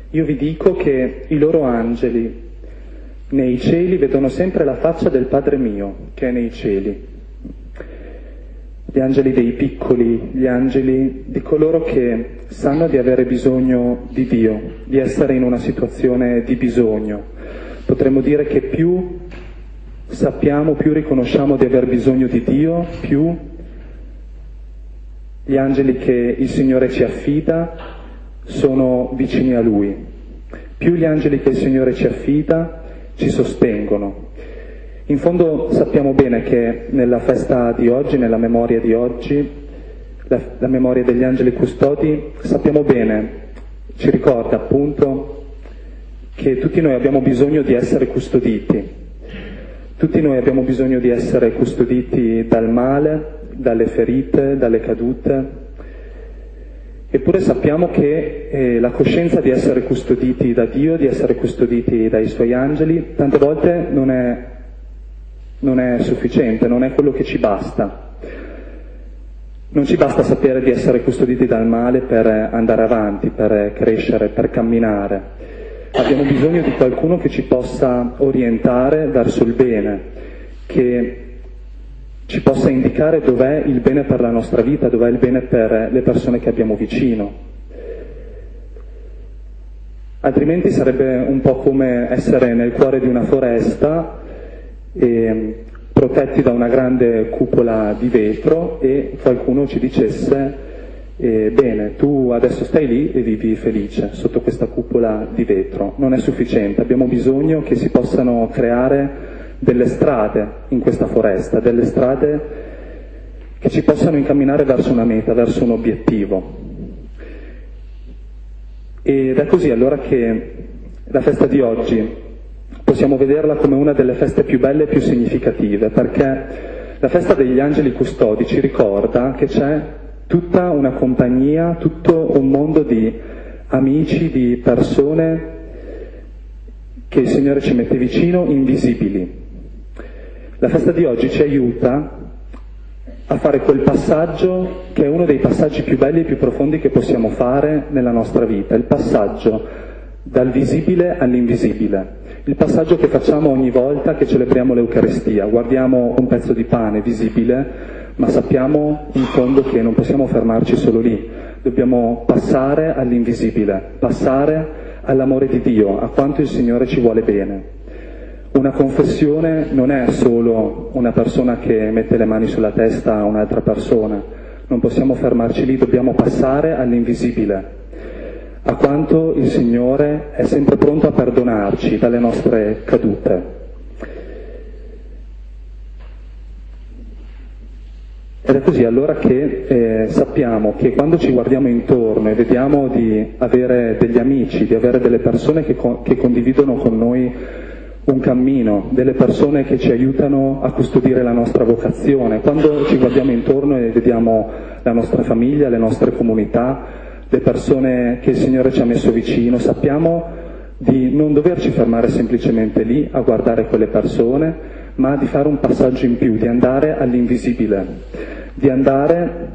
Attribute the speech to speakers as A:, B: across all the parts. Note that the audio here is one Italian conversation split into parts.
A: io vi dico che i loro angeli nei cieli vedono sempre la faccia del Padre mio che è nei cieli. Gli angeli dei piccoli, gli angeli di coloro che sanno di avere bisogno di Dio, di essere in una situazione di bisogno. Potremmo dire che più sappiamo, più riconosciamo di aver bisogno di Dio, più gli angeli che il Signore ci affida sono vicini a Lui. Più gli angeli che il Signore ci affida ci sostengono. In fondo sappiamo bene che nella festa di oggi, nella memoria di oggi, la memoria degli angeli custodi, sappiamo bene, ci ricorda appunto che tutti noi abbiamo bisogno di essere custoditi. Tutti noi abbiamo bisogno di essere custoditi dal male, dalle ferite, dalle cadute. Eppure sappiamo che la coscienza di essere custoditi da Dio, di essere custoditi dai Suoi angeli, tante volte non è sufficiente, non è quello che ci basta. Non ci basta sapere di essere custoditi dal male per andare avanti, per crescere, per camminare. Abbiamo bisogno di qualcuno che ci possa orientare verso il bene, che ci possa indicare dov'è il bene per la nostra vita, dov'è il bene per le persone che abbiamo vicino. Altrimenti sarebbe un po' come essere nel cuore di una foresta protetti da una grande cupola di vetro e qualcuno ci dicesse bene, tu adesso stai lì e vivi felice sotto questa cupola di vetro. Non è sufficiente, abbiamo bisogno che si possano creare delle strade in questa foresta, delle strade che ci possano incamminare verso una meta, verso un obiettivo. Ed è così allora che la festa di oggi possiamo vederla come una delle feste più belle e più significative, perché la festa degli angeli custodi ci ricorda che c'è tutta una compagnia, tutto un mondo di amici, di persone che il Signore ci mette vicino, invisibili. La festa di oggi ci aiuta a fare quel passaggio che è uno dei passaggi più belli e più profondi che possiamo fare nella nostra vita, il passaggio dal visibile all'invisibile. Il passaggio che facciamo ogni volta che celebriamo l'Eucaristia, guardiamo un pezzo di pane visibile, ma sappiamo in fondo che non possiamo fermarci solo lì, dobbiamo passare all'invisibile, passare all'amore di Dio, a quanto il Signore ci vuole bene. Una confessione non è solo una persona che mette le mani sulla testa a un'altra persona, non possiamo fermarci lì, dobbiamo passare all'invisibile, a quanto il Signore è sempre pronto a perdonarci dalle nostre cadute. Ed è così allora che sappiamo che quando ci guardiamo intorno e vediamo di avere degli amici, di avere delle persone che condividono con noi un cammino, delle persone che ci aiutano a custodire la nostra vocazione, quando ci guardiamo intorno e vediamo la nostra famiglia, le nostre comunità, le persone che il Signore ci ha messo vicino, sappiamo di non doverci fermare semplicemente lì a guardare quelle persone, ma di fare un passaggio in più, di andare all'invisibile, di andare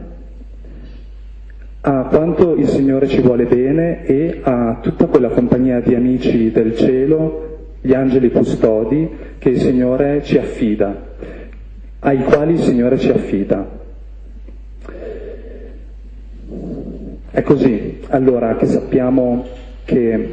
A: a quanto il Signore ci vuole bene e a tutta quella compagnia di amici del cielo, gli angeli custodi che il Signore ci affida, ai quali il Signore ci affida. È così allora che sappiamo che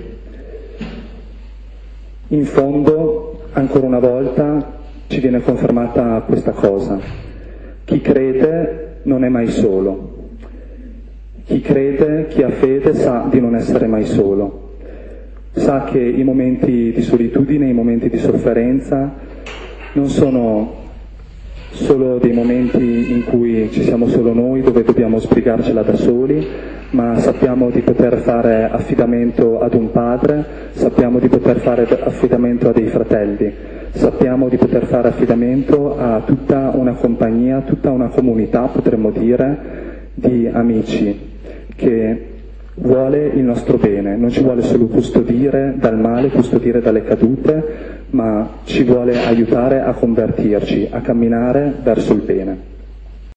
A: in fondo, ancora una volta, ci viene confermata questa cosa. Chi crede non è mai solo. Chi crede, chi ha fede, sa di non essere mai solo. Sa che i momenti di solitudine, i momenti di sofferenza non sono solo dei momenti in cui ci siamo solo noi, dove dobbiamo sbrigarcela da soli, ma sappiamo di poter fare affidamento ad un padre, sappiamo di poter fare affidamento a dei fratelli, sappiamo di poter fare affidamento a tutta una compagnia, tutta una comunità, potremmo dire, di amici che vuole il nostro bene, non ci vuole solo custodire dal male, custodire dalle cadute, ma ci vuole aiutare a convertirci, a camminare verso il bene.